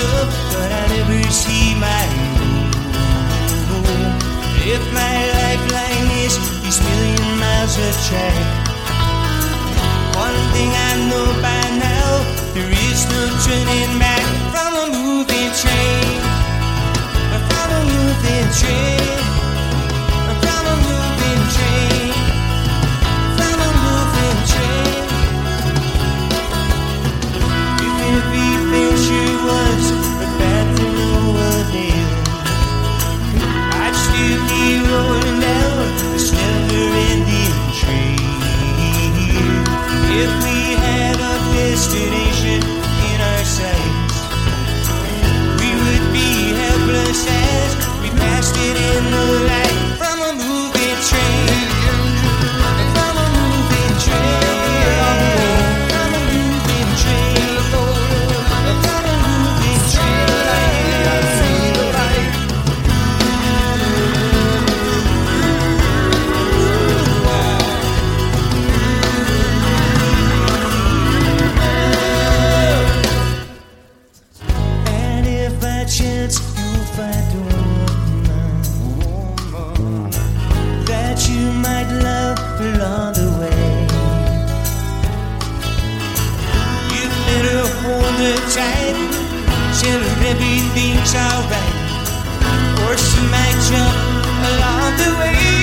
love, but I never see my home. If my lifeline is these million miles of track, one thing I know by now, there is no turning back from a moving train, from a moving train, from a moving train, from a moving train. If everything sure was a bad thing over there, I'd still be rolling down this never-ending train. If we had a destination in our sights, we would be helpless as we passed it in the light from a moving train, from a moving train, from a moving train, from a moving train. I see the light. And if by chance you find a woman that you might love along the way, you better hold her tight, tell her everything's alright, or she might jump along the way.